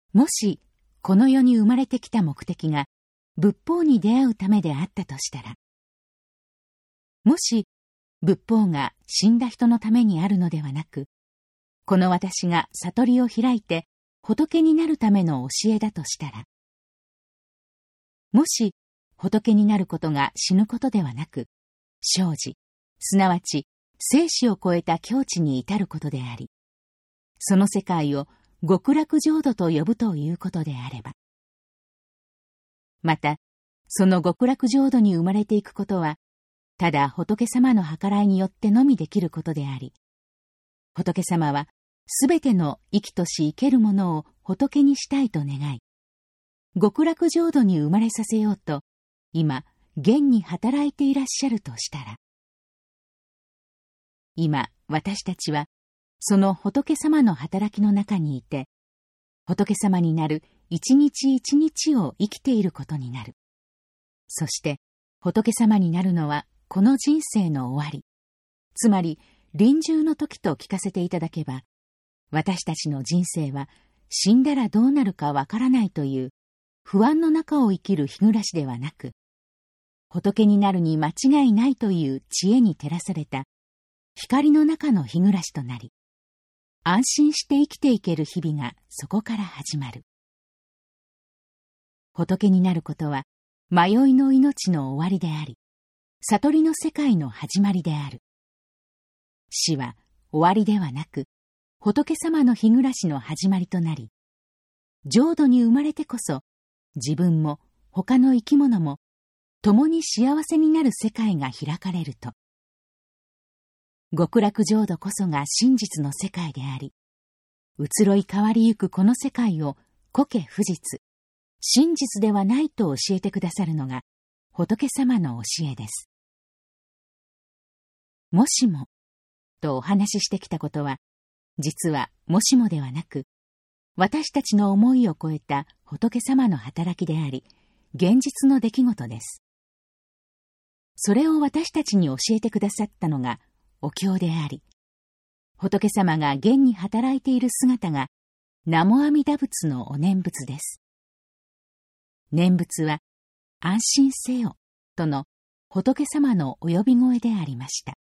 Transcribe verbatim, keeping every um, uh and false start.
もし、この世に生まれてきた目的が仏法に出会うためであったとしたら、もし、仏法が死んだ人のためにあるのではなく、この私が悟りを開いて仏になるための教えだとしたら、もし、仏になることが死ぬことではなく、生死、すなわち生死を超えた境地に至ることであり、その世界を極楽浄土と呼ぶということであれば、また、その極楽浄土に生まれていくことは、ただ仏様の計らいによってのみできることであり、仏様はすべての生きとし生けるものを仏にしたいと願い、極楽浄土に生まれさせようと、今、現に働いていらっしゃるとしたら、今、私たちは、その仏様の働きの中にいて、仏様になる一日一日を生きていることになる。そして、仏様になるのはこの人生の終わり、つまり臨終の時と聞かせていただけば、私たちの人生は死んだらどうなるかわからないという不安の中を生きる日暮らしではなく、仏になるに間違いないという知恵に照らされた光の中の日暮らしとなり、安心して生きていける日々がそこから始まる。仏になることは迷いの命の終わりであり、悟りの世界の始まりである。死は終わりではなく、仏様の日暮らしの始まりとなり、浄土に生まれてこそ、自分も他の生き物も共に幸せになる世界が開かれると。極楽浄土こそが真実の世界であり、移ろい変わりゆくこの世界を古家不実、真実ではないと教えてくださるのが仏様の教えです。もしも、とお話ししてきたことは、実はもしもではなく、私たちの思いを超えた仏様の働きであり、現実の出来事です。それを私たちに教えてくださったのがお経であり、仏様が現に働いている姿が南無阿弥陀仏のお念仏です。念仏は安心せよとの仏様のお呼び声でありました。